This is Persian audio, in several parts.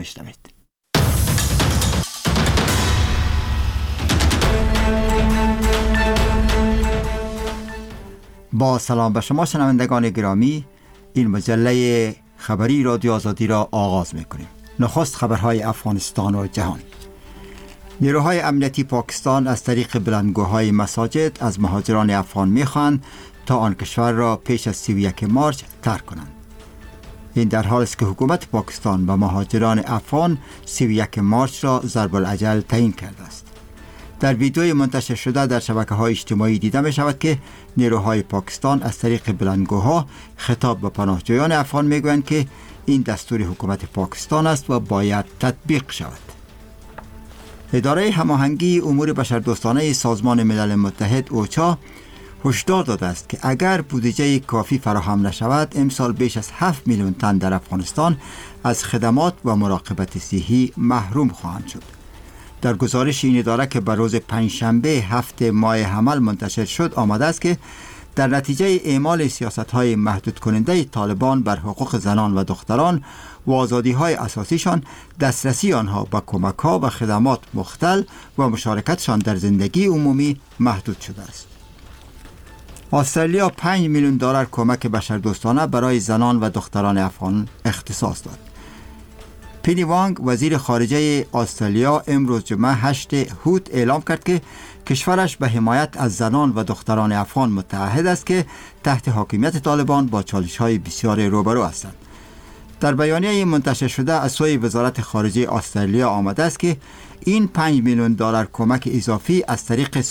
بشنوید. با سلام به شما شنوندگان گرامی، این مجله خبری رادیو آزادی را آغاز می‌کنیم. نخست خبرهای افغانستان و جهان. نیروهای امنیتی پاکستان از طریق بلندگوهای مساجد از مهاجران افغان می‌خواهند تا آن کشور را پیش از 31 مارس ترک کنند. این در حالی است که حکومت پاکستان به مهاجران افغان 31 مارس را ضرب الاجل تعیین کرده است. در ویدیوی منتشر شده در شبکه‌های اجتماعی دیده می شود که نیروهای پاکستان از طریق بلندگوها خطاب به پناهجویان افغان می گویند که این دستور حکومت پاکستان است و باید تطبیق شود. اداره هماهنگی امور بشردوستانه سازمان ملل متحد اوچا هشدار داده است که اگر بودجه کافی فراهم نشود امسال بیش از 7 میلیون تن در افغانستان از خدمات و مراقبت صحی محروم خواهند شد. در گزارش این اداره که بر روز پنجشنبه 7 ماه حمل منتشر شد آمده است که در نتیجه اعمال سیاست‌های محدود کننده طالبان بر حقوق زنان و دختران و آزادی‌های اساسیشان، دسترسی آنها به کمک‌ها و خدمات مختل و مشارکتشان در زندگی عمومی محدود شده است. استرالیا 5 میلیون دلار کمک بشردوستانه برای زنان و دختران افغان اختصاص داد. پینی وانگ وزیر خارجه استرالیا امروز جمعه 8 هوت اعلام کرد که کشورش به حمایت از زنان و دختران افغان متعهد است که تحت حاکمیت طالبان با چالش‌های بسیار روبرو هستند. در بیانیه منتشر شده از سوی وزارت خارجه استرالیا آمده است که این 5 میلیون دلار کمک اضافی از طریق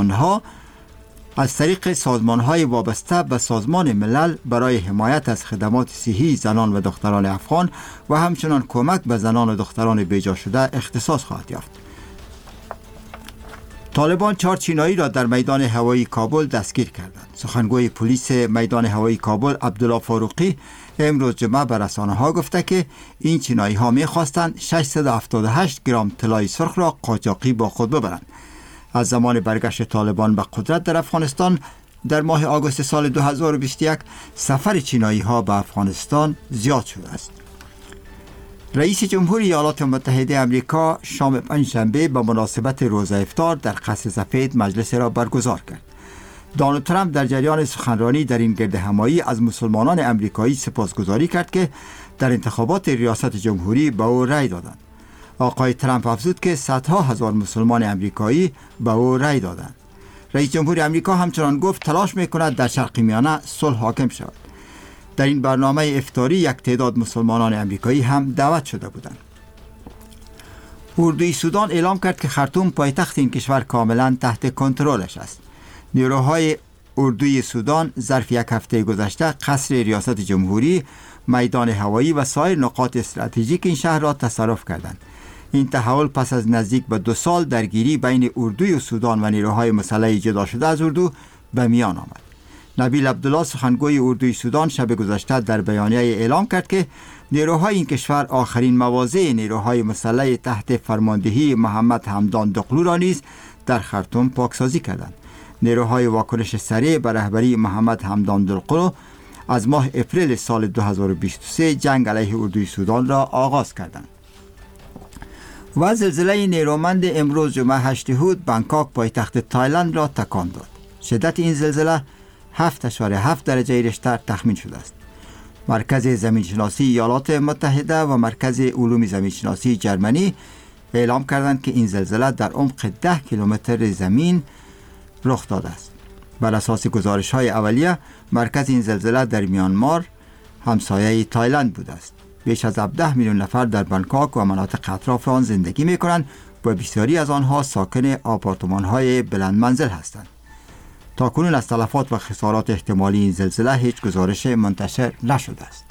سازمان‌های وابسته به سازمان ملل برای حمایت از خدمات صحی زنان و دختران افغان و همچنان کمک به زنان و دختران بیجا شده اختصاص خواهد یافت. طالبان 4 چینایی را در میدان هوایی کابل دستگیر کردند. سخنگوی پلیس میدان هوایی کابل عبدالله فاروقی امروز جمعه به رسانه‌ها گفته که این چینایی‌ها می‌خواستند 678 گرم طلای سرخ را قاچاقی با خود ببرند. از زمان برگشت طالبان به قدرت در افغانستان در ماه آگوست سال 2021 سفر چینایی‌ها به افغانستان زیاد شده است. رئیس جمهوری ایالات متحده آمریکا شام پنجشنبه به مناسبت روزه افطار در قصر سفید مجلس را برگزار کرد. دونالد ترامپ در جریان سخنرانی در این گردهمایی از مسلمانان آمریکایی سپاسگزاری کرد که در انتخابات ریاست جمهوری به او رأی دادند. آقای ترامپ افزود که صدها هزار مسلمان آمریکایی به او رأی دادند. رئیس جمهور آمریکا همچنان گفت تلاش می‌کند در شرق میانه صلح حاکم شود. در این برنامه افطاری یک تعداد مسلمانان آمریکایی هم دعوت شده بودند. اردوی سودان اعلام کرد که خرطوم پایتخت این کشور کاملا تحت کنترلش است. نیروهای اردوی سودان ظرف یک هفته گذشته قصر ریاست جمهوری، میدان هوایی و سایر نقاط استراتژیک این شهر را تصرف کردند. این تحول پس از نزدیک به 2 سال درگیری بین اردوی سودان و نیروهای مسلح جدا شده از اردو به میان آمد. نبیل عبدالله سخنگوی اردوی سودان شب گذشته در بیانیه اعلام کرد که نیروهای این کشور آخرین مواضع نیروهای مسلح تحت فرماندهی محمد حمدان دقلو را نیز در خرطوم پاکسازی کردند. نیروهای واکنش سریع به رهبری محمد حمدان دقلو از ماه اپریل سال 2023 جنگ علیه اردوی سودان را آغاز کردند. و زلزله نیرومند امروز جمعه 8 هوت بانکوک پایتخت تایلند را تکان داد. شدت این زلزله 7.7 درجه ریشتر تخمین شده است. مرکز زمینشناسی ایالات متحده و مرکز علوم زمینشناسی جرمنی اعلام کردند که این زلزله در عمق 10 کیلومتر زمین رخ داده است. بر اساس گزارش‌های اولیه مرکز این زلزله در میانمار همسایه تایلند بوده است. بیش از 17 میلیون نفر در بانکوک و مناطق اطراف آن زندگی می‌کنند و بسیاری از آنها ساکن آپارتمان‌های بلند منزل هستند. تاکنون از تلفات و خسارات احتمالی این زلزله هیچ گزارش منتشر نشده است.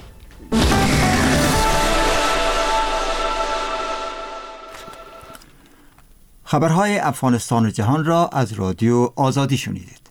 خبرهای افغانستان و جهان را از رادیو آزادی شنیدید.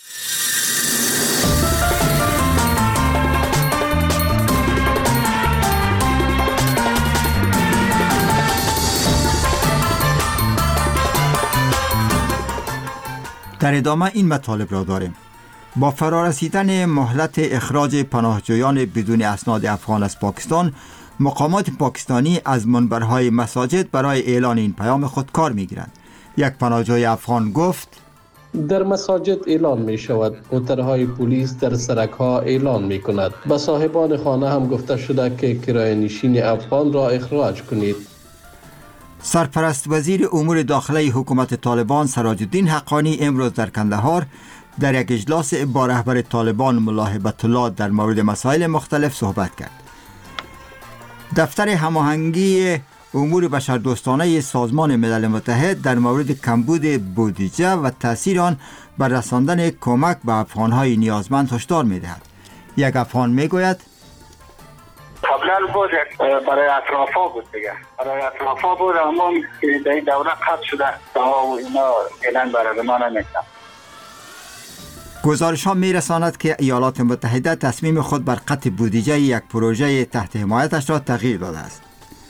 در ادامه این مطالب را داریم. با فرارسیدن مهلت اخراج پناهجویان بدون اسناد افغان از پاکستان، مقامات پاکستانی از منبرهای مساجد برای اعلان این پیام خود کار می‌گیرند. یک پناهجوی افغان گفت: در مساجد اعلان می شود، موترهای پلیس در سرک ها اعلان می کند. به صاحبان خانه هم گفته شده که کرایه نشین افغان را اخراج کنید. سرپرست وزیر امور داخلی حکومت طالبان سراج الدین حقانی امروز در کندهار در یک اجلاس با رهبر طالبان ملا هیبت الله در مورد مسائل مختلف صحبت کرد. دفتر هماهنگی امور بشردوستانه سازمان ملل متحد در مورد کمبود بودجه و تأثیر آن بر رساندن کمک به افغان‌های نیازمند هشدار می‌دهد. یک افغان می‌گوید: قبلا بود برای اطرافا بود دیگه، برای اطرافا بود، اما در این دوره قطع شده و اینا اعلان برای ما نمی‌کنن. گزارش ها می رساند که ایالات متحده تصمیم خود بر قطع بودجه یک پروژه تحت حمایتش را تغییر داده است.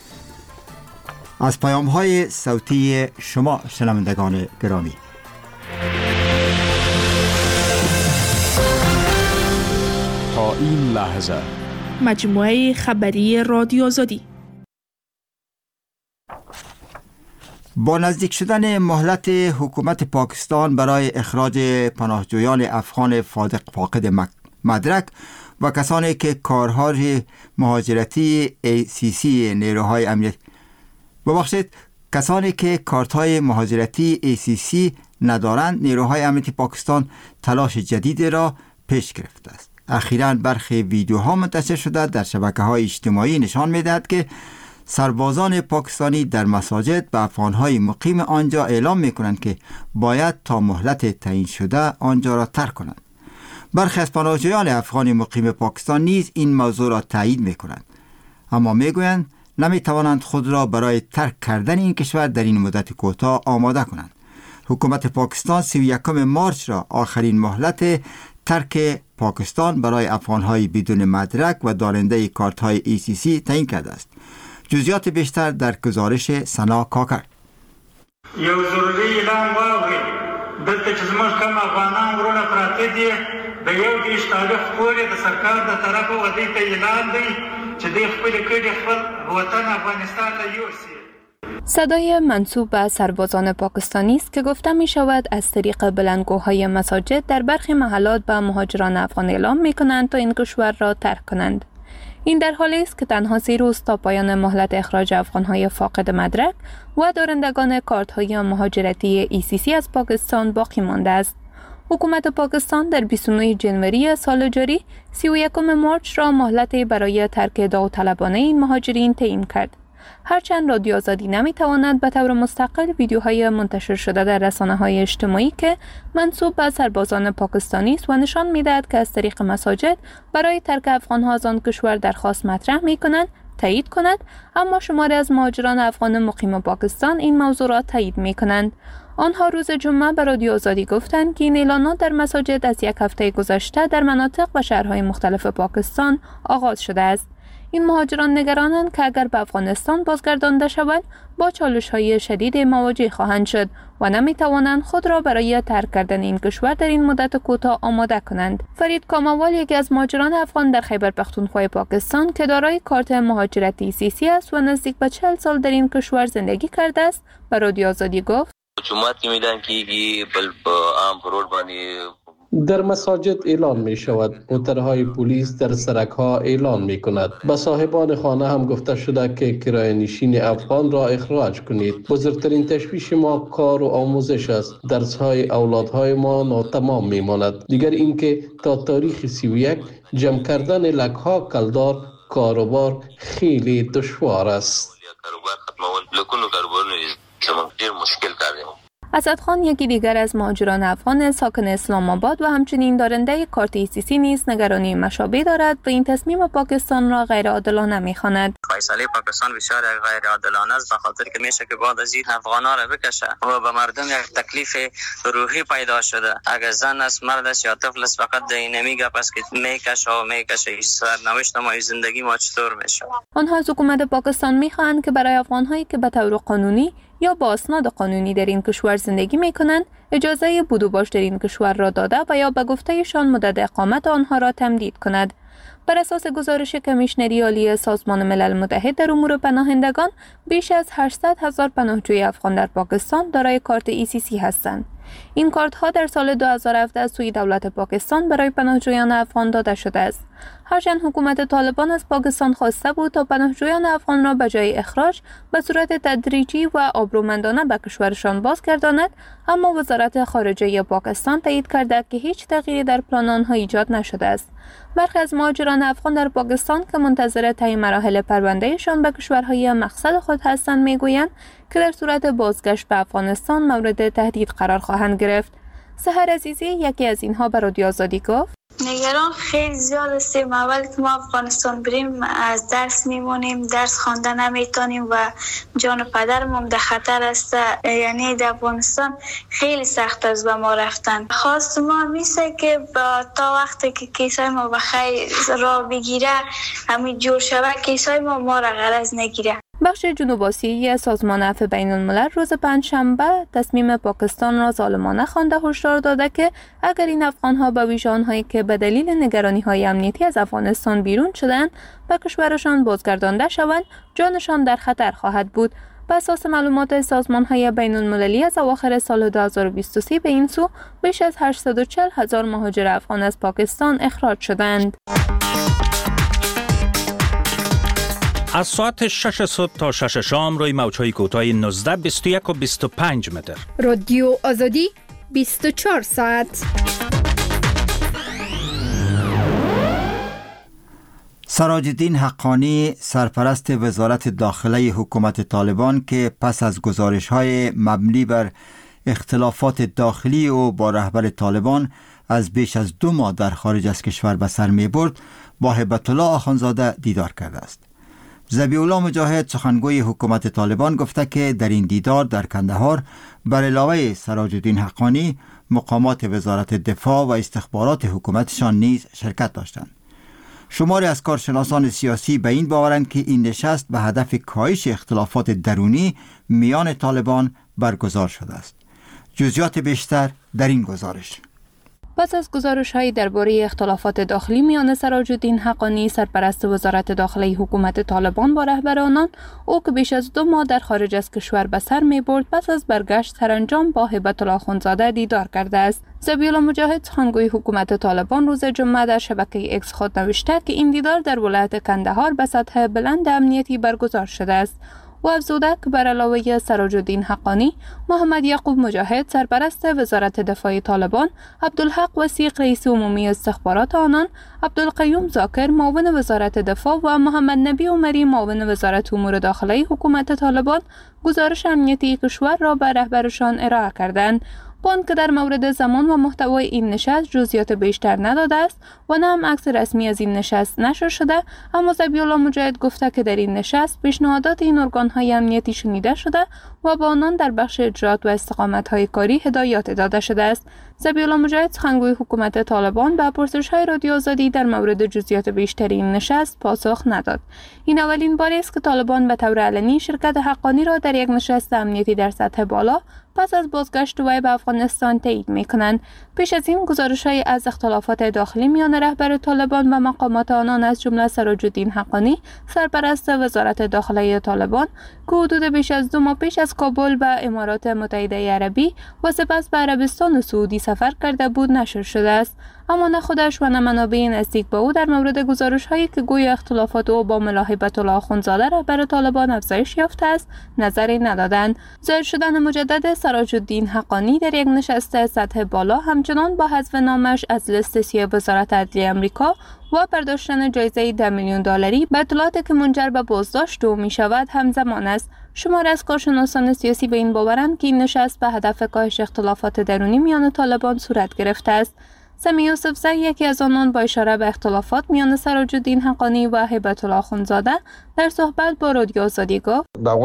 از پیام های صوتی شما شنوندگان گرامی، تا این لحظه مجموعه خبری رادیو آزادی. با نزدیک شدن مهلت حکومت پاکستان برای اخراج پناهجویان افغان فاقد مدرک و کسانی که کارهای مهاجرتی ACC نیروهای امنیت کسانی که کارت‌های مهاجرتی ACC ندارند، نیروهای امنیتی پاکستان تلاش جدید را پیش گرفته است. اخیراً برخی ویدیوها منتشر شده در شبکه‌های اجتماعی نشان می‌دهد که سربازان پاکستانی در مساجد به افغان‌های مقیم آنجا اعلام می‌کنند که باید تا مهلت تعیین شده آنجا را ترک کنند. برخی از پناهجویان افغان مقیم پاکستان نیز این موضوع را تایید می‌کنند، اما می‌گویند نمی‌توانند خود را برای ترک کردن این کشور در این مدت کوتاه آماده کنند. حکومت پاکستان 31 مارس را آخرین مهلت ترک پاکستان برای افغان‌های بدون مدرک و دارنده کارت‌های ACC تعیین کرده است. جزئیات بیشتر در گزارش سنا کاکر. یو ضروري اعلان واورئ دلته چې زموږ کوم افغانان وروڼه پراته دي د یو دیش تاریخ پورې د سرکار د طرفه ودې ته اعلان دی چې دوی خپلې کډې خپل وطن افغانستان ته یوسي. صدای منسوب به سربازان پاکستانی است که گفته می شود از طریق بلندگوهای مساجد در برخی محلات به مهاجران افغان اعلام می کنند تا این کشور را ترک کنند. این در حالی است که تنها 3 روز تا پایان مهلت اخراج افغان‌های فاقد مدرک و دارندگان کارت‌های مهاجرتی ACC از پاکستان باقی مانده است. حکومت پاکستان در 29 جنوری سال جاری 31 مارس را مهلت برای ترک داوطلبانه این مهاجرین تعیین کرد. هرچند رادیو آزادی نمیتواند به طور مستقل ویدیوهای منتشر شده در رسانه‌های اجتماعی که منسوب به سربازان پاکستانی است و نشان می‌دهد که از طریق مساجد برای ترک افغان‌ها از آن کشور درخواست مطرح می‌کنند تایید کند، اما شماری از مهاجران افغان مقیم پاکستان این موضوع را تایید می‌کنند. آنها روز جمعه به رادیو آزادی گفتند که این اعلانات در مساجد از یک هفته گذشته در مناطق و شهرهای مختلف پاکستان آغاز شده است. این مهاجران نگرانند که اگر به افغانستان بازگردانده شوند با چالش‌های شدید مواجه خواهند شد و نمی‌توانند خود را برای ترک کردن این کشور در این مدت کوتاه آماده کنند. فرید کاموال، یکی از مهاجران افغان در خیبر پختونخوا پاکستان که دارای کارت مهاجرتی ACC است و نزدیک به 40 سال در این کشور زندگی کرده است، به رادیو آزادی گفت: در مساجد اعلان می شود، موترهای پلیس در سرک ها اعلان می کند. به صاحبان خانه هم گفته شده که کرایه نشین افغان را اخراج کنید. بزرگترین تشویش ما کار و آموزش است. درس های اولادهای ما ناتمام می ماند. دیگر اینکه تا تاریخ 31 جمع کردن لک ها کلدار کاروبار خیلی دشوار است. اسد خان، یکی دیگر از مهاجران افغان ساکن اسلام آباد و همچنین دارنده کارت ACC نیز نگرانی مشابه دارد و این تصمیم پاکستان را غیر عادلانه می‌خواند. فیصله پاکستان بسیار غیر عادلانه است، به خاطر که میشه که بعد از این افغانا را بکشه و به مردم یک تکلیف روحی پیدا شده. اگر زن است، مرد است یا طفل است، فقط نمیگه پس که میکشه سرنوشت ما، زندگی ما چطور میشه. آنها از حکومت پاکستان می‌خواهند که برای افغان‌هایی که به طور قانونی یا با اسناد قانونی در این کشور زندگی می‌کنند اجازه بود و باش در این کشور را داده و یا به گفته‌شان مدت اقامت آنها را تمدید کند. بر اساس گزارش کمیشنری عالی سازمان ملل متحد در امور پناهندگان، بیش از 800,000 پناهجوی افغان در پاکستان دارای کارت ECC هستند. این کارت‌ها در سال 2017 از سوی دولت پاکستان برای پناهجویان افغان داده شده است. هرچند حکومت طالبان از پاکستان خواسته بود تا پناهجویان افغان را به جای اخراج به صورت تدریجی و آبرومندانه به کشورشان بازگرداند، اما وزارت خارجه پاکستان تایید کرده که هیچ تغییری در پلان آنها ایجاد نشده است. برخی از مهاجران افغان در پاکستان که منتظر طی مراحل پروندهشان به کشورهای مقصد خود هستند میگویند که در صورت بازگشت به افغانستان مورد تهدید قرار خواهند گرفت. سحر عزیزی یکی از اینها به رادیو آزادی گفت: نگران خیلی زیاد هستیم. اول که ما افغانستان بریم از درس میمونیم، درس خوانده نمیتونیم و جان پدرمون در خطر است. یعنی در افغانستان خیلی سخت است به ما رفتن. خواست ما میشه که تا وقتی که کیسای ما بخیر را بگیره، همین جور شود کیسای ما را غرض نگیره. بخش جنوب آسیایی سازمان عفو بین الملل روز پنجشنبه تصمیم پاکستان را ظالمانه خوانده هشدار داده که اگر این افغان‌ها به ویژه آنهایی که به دلیل نگرانی‌های امنیتی از افغانستان بیرون شدند به کشورشان بازگردانده شوند، جانشان در خطر خواهد بود. بر اساس معلومات سازمان‌های بین المللی از اواخر سال 2023 به این سو بیش از 840,000 مهاجر افغان از پاکستان اخراج شدند. از ساعت 6 صبح تا 6 شام روی موج‌های کوتاه 19، 21 و 25 متر. رادیو آزادی 24 ساعت. سراج الدین حقانی سرپرست وزارت داخله حکومت طالبان که پس از گزارش‌های مبنی بر اختلافات داخلی او با رهبر طالبان از بیش از 2 ماه در خارج از کشور به سر می‌برد، با هیبت الله آخوندزاده دیدار کرده است. ذبیح الله مجاهد سخنگوی حکومت طالبان گفته که در این دیدار در کندهار بر علاوه سراج الدین حقانی مقامات وزارت دفاع و استخبارات حکومتشان نیز شرکت داشتند. شماری از کارشناسان سیاسی به این باورند که این نشست به هدف کاهش اختلافات درونی میان طالبان برگزار شده است. جزئیات بیشتر در این گزارش. پس از گزارش‌های درباره اختلافات داخلی میان سراج الدین حقانی سرپرست وزارت داخله حکومت طالبان با رهبر آنان، او که بیش از 2 ماه در خارج از کشور به سر می‌برد، پس از برگشت سرانجام با هیبت الله آخوندزاده دیدار کرده است. ذبیح الله مجاهد سخنگوی حکومت طالبان روز جمعه در شبکه اکس خود نوشته که این دیدار در ولایت کندهار به سطح بلند امنیتی برگزار شده است. و افزوده که بر علاوه سراج الدین حقانی، محمد یعقوب مجاهد سرپرست وزارت دفاع طالبان، عبدالحق وثیق رئیس عمومی استخبارات آنان، عبدالقیوم ذاکر معاون وزارت دفاع و محمد نبی عمری معاون وزارت امور داخلی حکومت طالبان گزارش امنیتی کشور را به رهبرشان ارائه کردند. با آنکه در مورد زمان و محتوای این نشست جزئیات بیشتر نداده است و نه هم عکس رسمی از این نشست نشر شده، اما ذبیح الله مجاهد گفته که در این نشست پیشنهادات این ارگان‌های امنیتی شنیده شده و با آنان در بخش اجرات و استقامت‌های کاری هدایات داده شده است. ذبیح الله مجاهد سخنگوی حکومت طالبان به پرسش‌های رادیو آزادی در مورد جزئیات بیشتر این نشست پاسخ نداد. این اولین بار است که طالبان به طور علنی شرکت حقانی را در یک نشست امنیتی در سطح بالا پس از بازگشت وی به افغانستان تایید می‌کنند. پیش از این گزارش‌های از اختلافات داخلی میان رهبر طالبان و مقامات آنان از جمله سراج الدین حقانی سرپرست وزارت داخله طالبان که حدود بیش از 2 ماه پیش از کابل به امارات متحده عربی و سپس به عربستان و سعودی سفر کرده بود نشر شده است، اما نه خودش و نه منابع نزدیک به او در مورد گزارش‌هایی که گویا اختلافات او با ملا هیبت الله آخوندزاده رهبر طالبان افزایش یافته است نظری ندادند. ظاهر شدن مجدد سراج الدین حقانی در یک نشست سطح بالا همچنان با حذف نامش از لیست سیاه وزارت عدلیه آمریکا و برداشتن جایزه $10 میلیون به اطلاعاتی که منجر به بازداشت او می‌شود همزمان است. شماری از کارشناسان سیاسی به این باورند که این نشست به هدف کاهش اختلافات درونی میان طالبان صورت گرفته است. سمی یوسفزی یکی از آنان با اشاره به اختلافات میان سراج الدین حقانی و هیبت الله آخوندزاده در صحبت با رادیو آزادی گفت: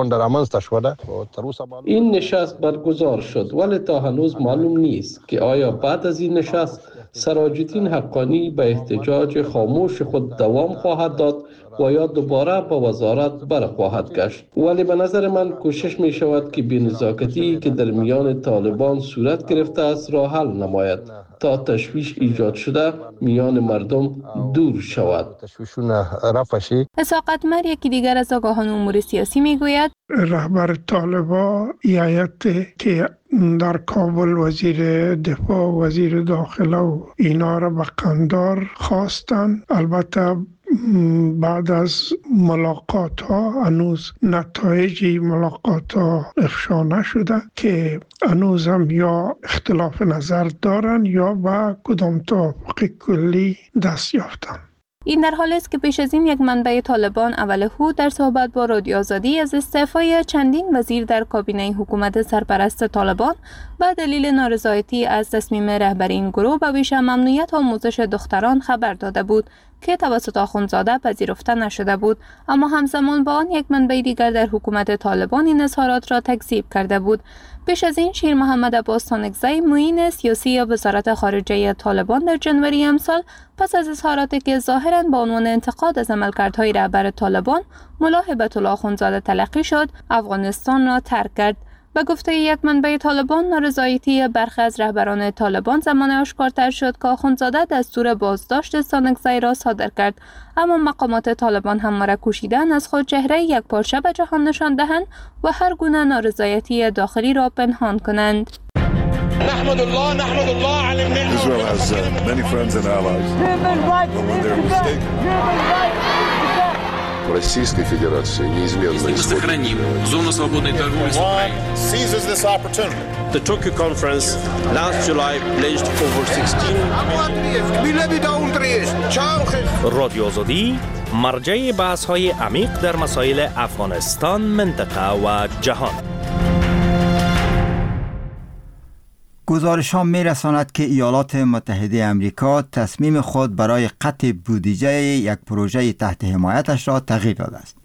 این نشست برگزار شد ولی تا هنوز معلوم نیست که آیا بعد از این نشست سراج الدین حقانی به احتجاج خاموش خود دوام خواهد داد و یا دوباره با وزارت برخواهد گشت. ولی به نظر من کوشش می شود که بینزاکتی که در میان طالبان صورت گرفته است را حل نماید تا تشویش ایجاد شده میان مردم دور شود. اسحاق اتمر یکی دیگر از آگاهان امور سیاسی میگوید رهبر طالبان ایالت که در کابل وزیر دفاع و وزیر داخله و اینا را به قندار خواستن. البته بعد از ملاقات ها هنوز نتایج ملاقات ها افشا نشده که هنوز هم یا اختلاف نظر دارن یا به کدام توافق کلی دست یافتن. این در حالی است که پیش از این یک منبع طالبان اول هود در صحبت با رادیو آزادی از استعفای چندین وزیر در کابینه حکومت سرپرست طالبان به دلیل نارضایتی از تصمیم رهبر این گروه به ویژه ممنوعیت آموزش دختران خبر داده بود که توسط آخوندزاده پذیرفته نشده بود، اما همزمان با آن یک منبع دیگر در حکومت طالبان این اظهارات را تکذیب کرده بود. پیش از این شیر محمد عباس تانکزی معین سیاسی وزارت خارجه طالبان در جنوری امسال پس از اظهاراتی که ظاهراً با عنوان انتقاد از عملکردهای رهبر طالبان ملا هبت الله آخوندزاده تلقی شد، افغانستان را ترک کرد. به گفته یک منبع طالبان، نارضایتی برخی از رهبران طالبان زمان آشکارتر شد که آخوندزاده دستور بازداشت تانکزی را صادر کرد، اما مقامات طالبان همواره کوشیدند از خود چهره یکپارچه به جهان نشان دهند و هر گونه نارضایتی داخلی را پنهان کنند. نحمد الله على النعمة. Israel has many friends and allies. Российской Федерации неизменно сохраним зону свободной торговли с Украиной. Seizes this opportunity. The Tokyo conference last July pledged over 16 رادیو آزادی مرجع بحث‌های عمیق در مسائل افغانستان، منطقه و جهان. گزارش‌ها می‌رساند که ایالات متحده آمریکا تصمیم خود برای قطع بودجه یک پروژه تحت حمایتش را تغییر داده است.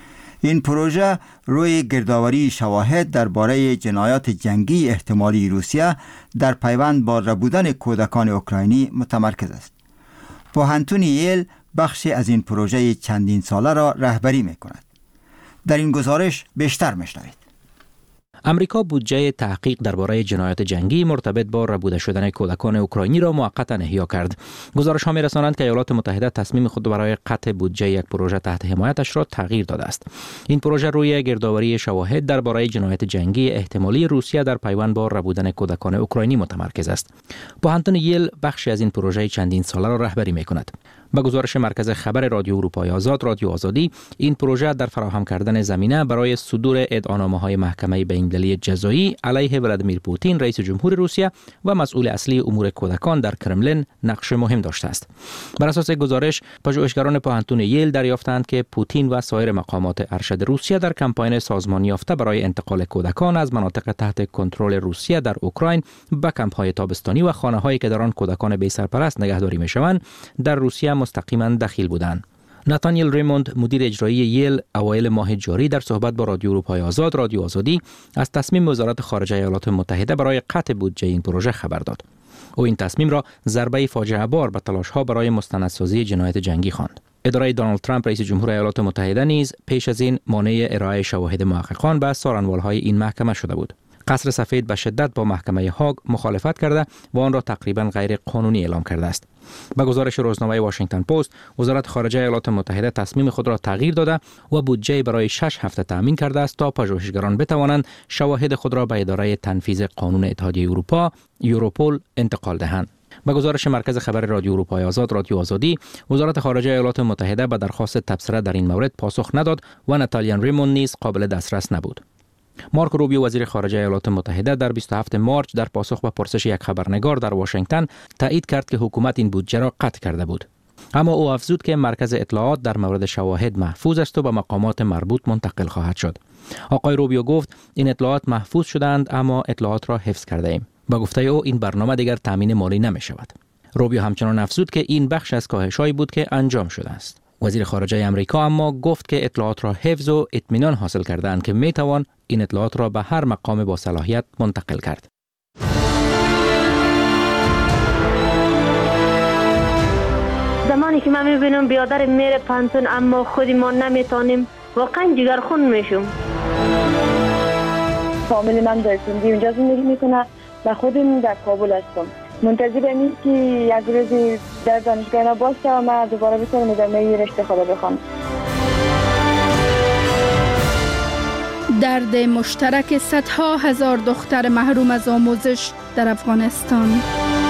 این پروژه روی گردآوری شواهد درباره جنایات جنگی احتمالی روسیه در پیوند با ربودن کودکان اوکراینی متمرکز است. پوهنتون ییل بخشی از این پروژه چندین ساله را رهبری می‌کند. در این گزارش بیشتر می‌شنوید. امریکا بودجه تحقیق درباره جنایات جنگی مرتبط با ربوده شدن کودکان اوکراینی را موقتا احیا کرد. گزارش‌ها می‌رسانند که ایالات متحده تصمیم خود برای قطع بودجه یک پروژه تحت حمایتش را تغییر داده است. این پروژه روی گردآوری شواهد درباره جنایات جنگی احتمالی روسیه در پیوند با ربودن کودکان اوکراینی متمرکز است. پوهنتون ییل بخشی از این پروژه چندین ساله را رهبری می‌کند. با گزارش مرکز خبر رادیو اروپای آزاد رادیو آزادی، این پروژه در فراهم کردن زمینه برای صدور ادعاءنامه‌های محکمه بین‌المللی جزایی علیه ولادیمیر پوتین رئیس جمهور روسیه و مسئول اصلی امور کودکان در کرملین نقش مهم داشته است. بر اساس گزارش، پژوهشگران پوهنتون ییل دریافتند که پوتین و سایر مقامات ارشد روسیه در کمپاین سازمانی یافته برای انتقال کودکان از مناطق تحت کنترل روسیه در اوکراین به کمپ‌های تابستانی و خانه‌هایی که در آن کودکان بی سرپرست نگهداری می‌شوند در روسیه مستقیما دخیل بودند. ناتانیل ریموند مدیر اجرایی ییل اوایل ماه جاری در صحبت با رادیو اروپای آزاد رادیو آزادی از تصمیم وزارت خارجه ایالات متحده برای قطع بودجه این پروژه خبر داد. او این تصمیم را ضربه فاجعه بار به تلاش‌ها برای مستندسازی جنایات جنگی خواند. اداره دونالد ترامپ رئیس جمهور ایالات متحده نیز پیش از این مانع ارائه شواهد محققان به سارنوال‌های این محکمه شده بود. قصر سفید به شدت با محکمه هاگ مخالفت کرده و آن را تقریبا غیر قانونی اعلام کرده است. با گزارش روزنامه واشنگتن پست، وزارت خارجه ایالات متحده تصمیم خود را تغییر داده و بودجه برای 6 هفته تامین کرده است تا پژوهشگران بتوانند شواهد خود را به اداره تنفیذ قانون اتحادیه اروپا یوروپول انتقال دهند. با گزارش مرکز خبر رادیو اروپای آزاد رادیو آزادی، وزارت خارجه ایالات متحده به درخواست تبصره در این مورد پاسخ نداد و ناتالیان ریموند نیز قابل دسترس نبود. مارک روبیو وزیر خارجه ایالات متحده در 27 مارچ در پاسخ به پرسش یک خبرنگار در واشنگتن تایید کرد که حکومت این بودجه را قطع کرده بود. اما او افزود که مرکز اطلاعات در مورد شواهد محفوظ است و به مقامات مربوط منتقل خواهد شد. آقای روبیو گفت این اطلاعات محفوظ شدند اما اطلاعات را حفظ کرده ایم. با گفته او این برنامه دیگر تامین مالی نمی شود. روبیو همچنان افزود که این بخش از کاهش‌هایی بود که انجام شده است. وزیر خارجه آمریکا اما گفت که اطلاعات را حفظ و اطمینان حاصل کرده‌اند که میتوان این اطلاعات را به هر مقام با صلاحیت منتقل کرد. زمانی که من میبینم بیادر میره پانتون اما خودی ما نمیتونیم، واقعا جگرخون میشم. فامیل من در سندی اونجا زندگی میکنه و خودم در کابل هستم. منتظرم این که یک روزی در دانشگاه باشه و من دوباره بتونم ادامه رشته خود بخوام. درد مشترک صدها هزار دختر محروم از آموزش در افغانستان.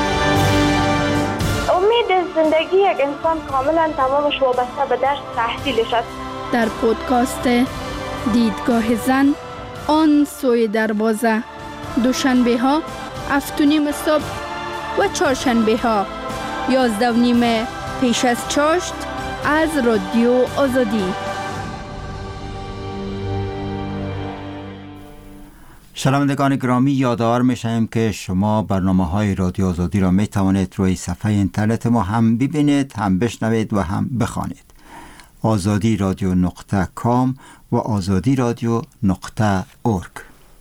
امید زندگی یک انسان کاملا تمامش وابسته به درس تحصیلش است. در پودکاست دیدگاه زن آن سوی دروازه، دوشنبه ها 7:30 صبح و چهارشنبه ها 11:30 پیش از چاشت از رادیو آزادی. شنوندگان گرامی، یادآور می‌شویم که شما برنامه‌های رادیو آزادی را می‌توانید روی صفحه اینترنت ما هم ببینید، هم بشنوید و هم بخوانید. azadiradio.com و azadiradio.org.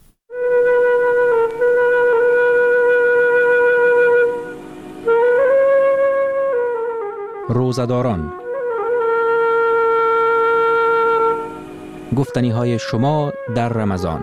روزه‌داران، گفتنی‌های شما در رمضان.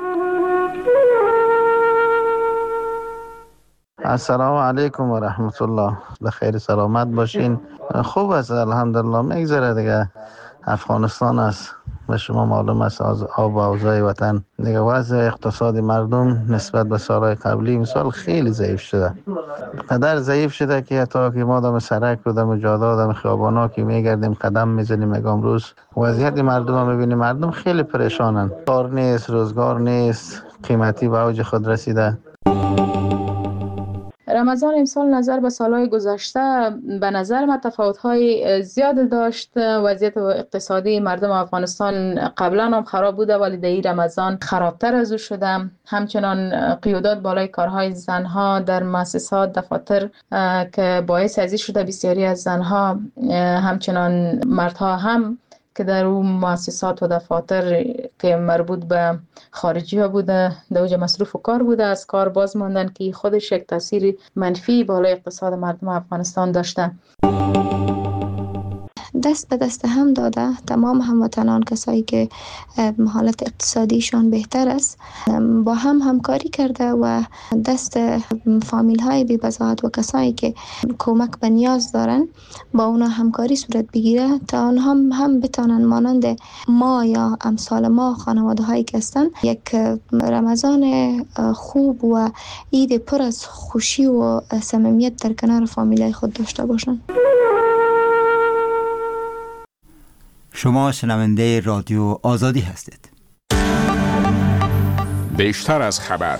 السلام علیکم و رحمت الله. بخیر سلامت باشین. خوب است الحمدلله، میگذره دیگه. افغانستان است و شما معلوم است از آب و اوضاع وطن دیگه. وضع اقتصادی مردم نسبت به سالهای قبلی مثال خیلی ضعیف شده، قدر ضعیف شده که حتی که ما دم سرک و دم جاده دم خیابانا که میگردیم قدم میزنیم، میگم امروز وضعیت مردم رو میبینیم، مردم خیلی پریشانن، کار نیست، روزگار نیست، قیمتی به اوج خود رسیده. رمضان امسال نظر به سالهای گذشته به نظر من تفاوت‌های زیاد داشت. وضعیت اقتصادی مردم افغانستان قبلا هم خراب بوده ولی در این رمضان خرابتر از او شده. همچنان قیودات بالای کارهای زنها در مؤسسات دفاتر که باعث ازی شده بسیاری از زنها همچنان مردها هم که در اون مؤسسات و دفاتر که مربوط به خارجی ها بوده در اوج مصروف و کار بوده از کار باز ماندن که خودش یک تاثیر منفی بالای اقتصاد مردم افغانستان داشته. دست به دست هم داده تمام هموطنان، کسایی که حالت اقتصادیشان بهتر است، با هم همکاری کرده و دست فامیل های بی بضاعت و کسایی که کمک به نیاز دارن با اونا همکاری صورت بگیره تا آنها هم بتانن مانند ما یا امثال ما خانواده هایی که هستن یک رمضان خوب و عید پر از خوشی و صمیمیت در کنار فامیل های خود داشته باشن. شما شنونده رادیو آزادی هستید. بیشتر از خبر.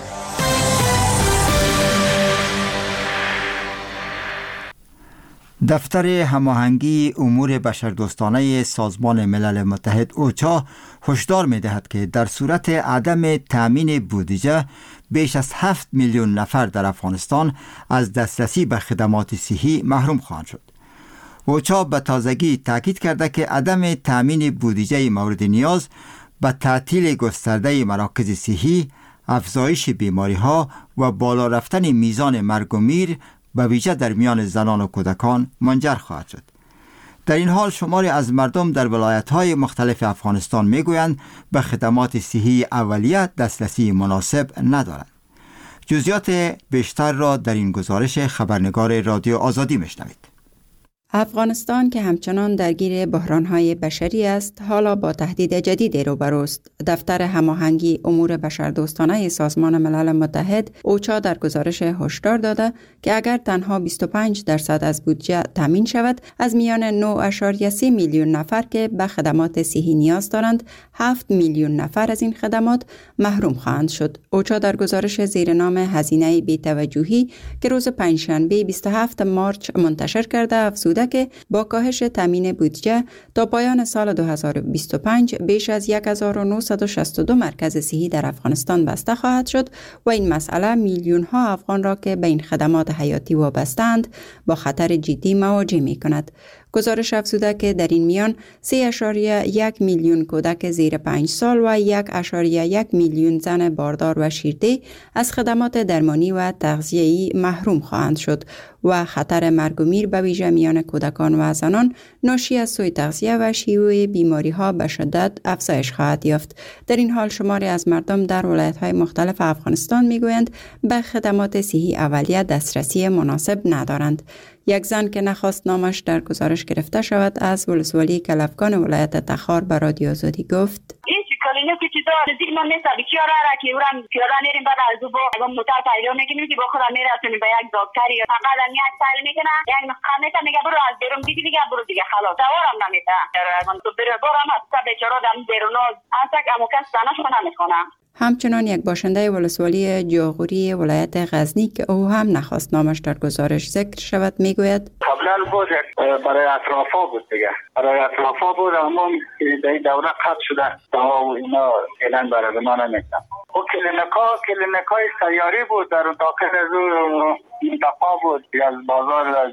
دفتر هماهنگی امور بشردوستانه سازمان ملل متحد اوچا هشدار می‌دهد که در صورت عدم تامین بودجه بیش از 7 میلیون نفر در افغانستان از دسترسی به خدمات صحی محروم خواهند شد. اوچا به تازگی تاکید کرده که عدم تامین بودجه مورد نیاز به تعطیل گسترده مراکز صحی، افزایش بیماری‌ها و بالا رفتن میزان مرگ و میر به ویژه در میان زنان و کودکان منجر خواهد شد. در این حال شماری از مردم در ولایت‌های مختلف افغانستان میگویند به خدمات صحی اولیه دسترسی مناسب ندارند. جزئیات بیشتر را در این گزارش خبرنگار رادیو آزادی میشنوید. افغانستان که همچنان درگیر بحران‌های بشری است، حالا با تهدید جدیدی روبروست. دفتر هماهنگی امور بشردوستانه سازمان ملل متحد اوچا در گزارش هشدار داده که اگر تنها 25% از بودجه تامین شود، از میان 9.3 میلیون نفر که به خدمات صحی نیاز دارند، 7 میلیون نفر از این خدمات محروم خواهند شد. اوچا در گزارش زیر نام هزینه بی‌توجهی که روز پنجشنبه 27 مارس منتشر کرده افزوده که با کاهش تامین بودجه تا پایان سال 2025 بیش از 1962 مرکز صحی در افغانستان بسته خواهد شد و این مسئله میلیون ها افغان را که به این خدمات حیاتی وابسته‌اند با خطر جدی مواجه می کند. گزارش افزوده که در این میان 3.1 میلیون کودک زیر 5 سال و 1.1 میلیون زن باردار و شیرده از خدمات درمانی و تغذیه‌ای محروم خواهند شد و خطر مرگ و میر به ویژه میان کودکان و زنان ناشی از سوء تغذیه و شیوع بیماری‌ها به شدت افزایش خواهد یافت. در این حال شماری از مردم در ولایت‌های مختلف افغانستان میگویند به خدمات صحی اولیه دسترسی مناسب ندارند. یک زن که نخواست نامش در گزارش گرفته شود از ولسوالی کلفگان ولایت تخار به رادیو آزادی گفت: کلینیکی چیزا نزدیک من نیست، بیچاره را که اورم پیاده میریم بعد از دو با موتور پیدا میکنیم که با خودم میرسونیم به یک دکتری، فقط یک سال میکنه یک نسخه میده میگه برو از بیرون دیگه برو دیگه خلاص دوارم نمیده. من تو برم از بیچاره دم بیرون از تک امو کس دانش نمیکنه. همچنان یک باشنده ولسوالی جاغوری ولایت غزنی که او هم نخواست نامش در گزارش ذکر شود میگوید: قبلا بود برای اطرافا بود دیگه، برای اطرافا بود اما در این دوره قطع شده تا اینا فعلا برای ما نمیکنم. او کلینیکای سیاری بود در داخل از منطقه بود، از بازار از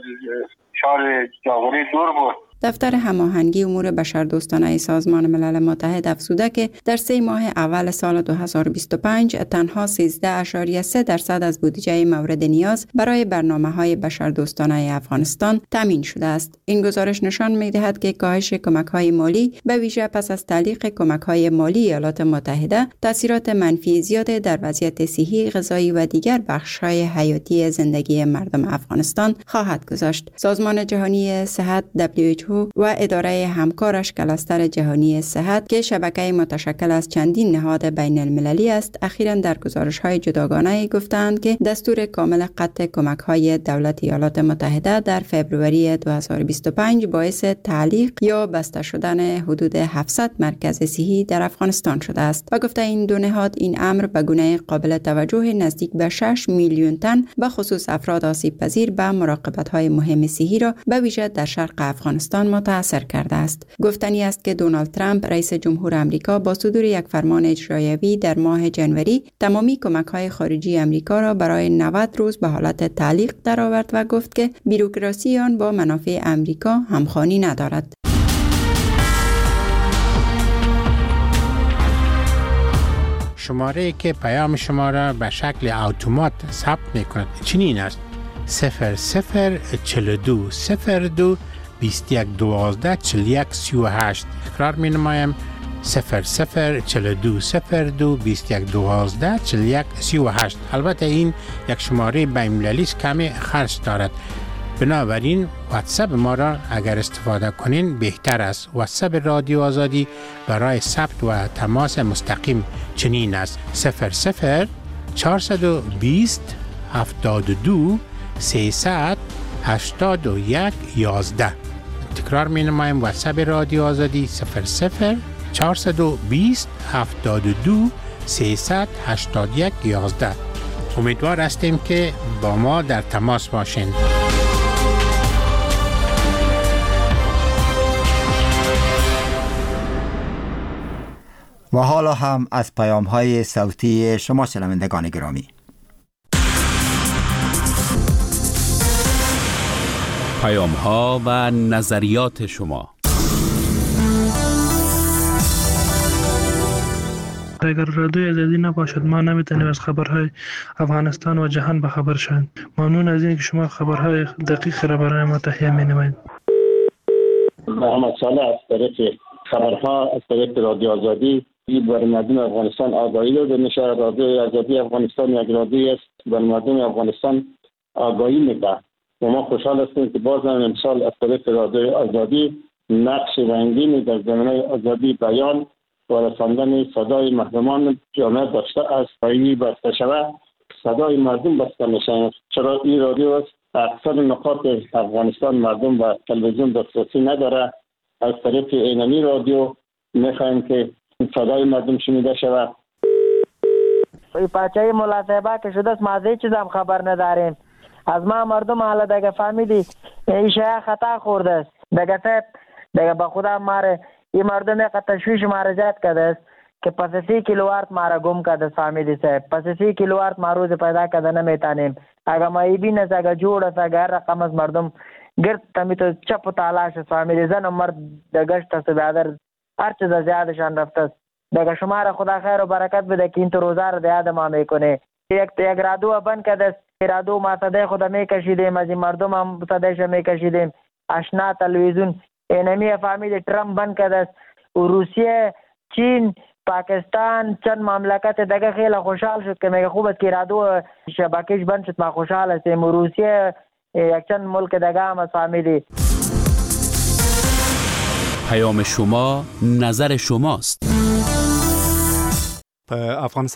شهر جاغوری دور بود. دفتر هماهنگی امور بشردوستانه سازمان ملل متحد افزوده که در 3 ماه اول سال 2025 تنها 13.3% از بودجه مورد نیاز برای برنامه‌های بشردوستانه افغانستان تامین شده است. این گزارش نشان می‌دهد که کاهش کمک‌های مالی به ویژه پس از تعلیق کمک‌های مالی ایالات متحده تاثیرات منفی زیاد در وضعیت صحی، غذایی و دیگر بخش‌های حیاتی زندگی مردم افغانستان خواهد گذاشت. سازمان جهانی صحت WHO و اداره همکارش کلاستر جهانی صحت که شبکه متشکل از چندین نهاد بین المللی است، اخیراً در گزارش‌های جداگانه گفتند که دستور کامل قطع کمک‌های دولت ایالات متحده در فوریه 2025 باعث تعلیق یا بسته شدن حدود 700 مرکز صحی در افغانستان شده است و گفته این دو نهاد این امر به گونه قابل توجه نزدیک به 6 میلیون تن به خصوص افراد آسیب پذیر به مراقبت‌های مهم صحی را به ویژه در شرق افغانستان متاثر کرده است. گفتنی است که دونالد ترامپ رئیس جمهور آمریکا با صدور یک فرمان اجرایی در ماه جنوری تمامی کمک‌های خارجی آمریکا را برای 90 روز به حالت تعلیق درآورد و گفت که بیروکراسی آن با منافع آمریکا همخوانی ندارد. شماره که پیام شما را به شکل اتومات ثبت می‌کند چنین است: 0042 02 21 12 41 38. تکرار می نمایم: 0042 02 21 12 41 38. البته این یک شماره بین‌المللی است، کمی خرج دارد، بنابراین واتساپ ما را اگر استفاده کنین بهتر است. واتساپ رادیو آزادی برای ثبت و تماس مستقیم چنین است: 00 420 72 300 81 11. تکرار می نمایم: واتساپ رادیو آزادی 00 420 72 300 81 11. امیدوار هستیم که با ما در تماس باشین. و حالا هم از پیام‌های صوتی شما شنوندگان گرامی. پیام‌ها و نظریات شما. اگر رادیو آزادی نباشد ما نمیتونیم از خبرهای افغانستان و جهان به خبر شویم. ممنون از این که شما خبرهای دقیق را برای ما تهیه می‌نمایید. محمد صالح از طریق خبرها از طریق رادیو آزادی برای مردم افغانستان آگاهی داده میشه. رادیو آزادی افغانستان یک رادیو است برای مردم افغانستان آگاهی میده و ما خوشحال هستیم که باز هم امسال از طریق رادیو آزادی نقش رنگینی در زمینه آزادی بیان و رساندن صدای مردمان جامعه داشته است. این بسته شود صدای مردم بسته میشه، چرا این رادیو است اکثر نقاط افغانستان مردم و تلویزیون دسترسی نداره. از طریق اینمی رادیو میخوایم که صدای مردم شنیده شود. پاچه ملاصحبه که شده است ما از هیچ چیز هم خبر نداریم. از ما مردم حالا دیگه فهمیدی این شیعه خطا خورده است. دیگه صاحب دیگه با خدا ماره این مردم یک تشویش ماره جات کرده است که پس 30 کیلووات ماره گم کرده است. فهمیدی صاحب پس 30 کیلووات ما روز پیدا کرده نمیتانیم. اگر ما ای بین است اگر جوړ است اگر رقم از مردم گرد تمی تو چپ و تالاش است فامیلی زن و مرد در گشت است بیادر هرچه در زیادشان رفته است. دیگه شما را خدا خیر و برکت بده که این تو روزه را یاد ما میکنه. یک رادیو بند کرده است، رادیو ما صدای خدا میکشیدیم، از این مردم هم صدایش میکشیدیم. اشنا تلویزیون اینمی فامیلی ترامپ بند کرده است و روسیه، چین، پاکستان چند مملکت دیگه خیلی خوشحال شد که میگه خوب است که رادیو شبکهش بند شد. ما خوشحال هستیم. روسیه یک چند ملک دیگه هم از فامیلی. پیام شما نظر شماست. افغانستان